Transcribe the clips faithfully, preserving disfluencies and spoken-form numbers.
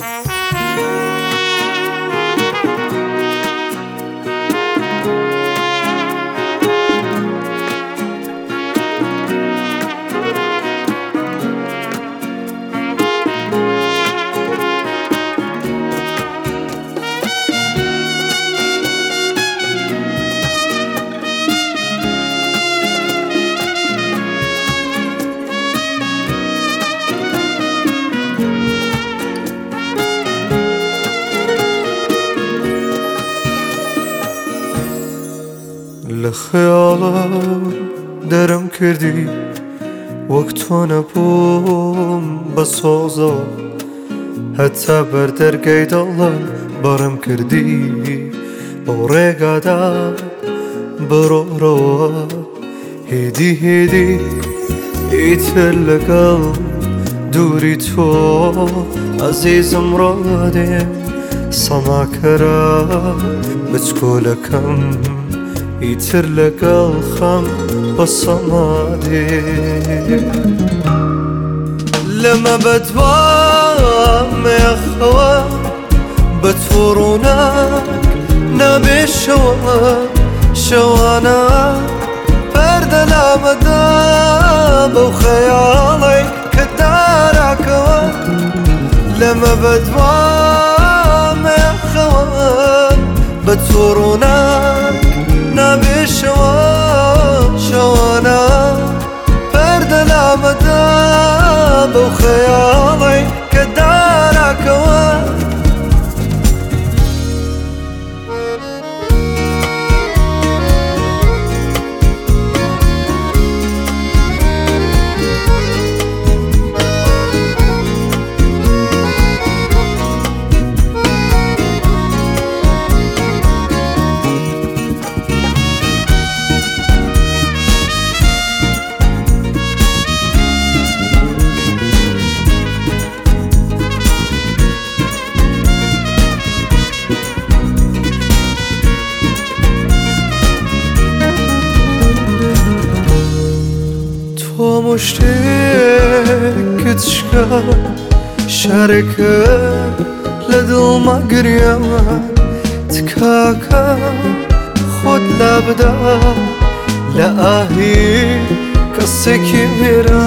لخيالم درم کردی وەک تۆ نەبووم بە سۆزە هەتا بەردەرگای دڵم بەڕم کردی بەو ڕێگادا بڕۆڕەوە هێدی هێدی ئیتر لەگەڵ دووری تۆ عەزیزم ڕادێم سەماکەرە بچکۆلەکەم ئیتر لەگەڵ خەم بە سەمادێ لەمە بەدوامێخەوە بە تۆ ڕووناک نابێشەوە شەوانە پەردە لامەدا بەو خەیاڵی کە داراکەوە لەمە بەدوامێخەوە بە تۆ ڕووناک نابێشەوە شەوانە پەردە لامەدا بەو خەیاڵی کە داراکەوە مشتێکت شکا شارێکە لە دڵما گریەوە تکاکە خۆت لا بدا لە ئاهی کەسێکی وێرە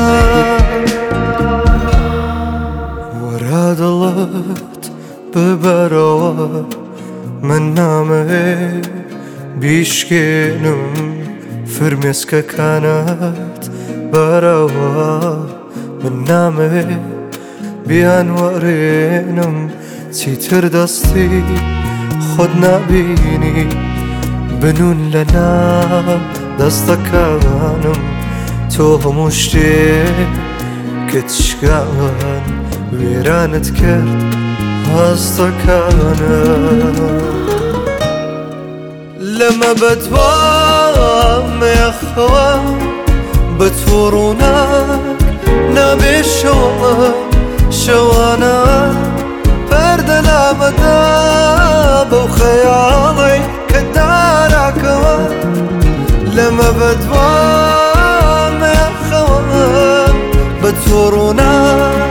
وەرا دڵت ببەرەوە من نامەوێت بیشکێنم فرمێسکەکانت بەرەوە من نامەوێت بیان وەرێنم چیتر دەستی خۆت نابینی بنون لە ناو دەستەکانم تۆ هەموو شتێکت شکان وێرانت کرد هەستەکانم لەمە بەدوامێخەوە بە تۆ ڕووناک نابێشەوە شەوانە پەردە لامەدا بەو خەیاڵی کە داراکەوە لەمە بەدوامێخەوە بە تۆ ڕووناک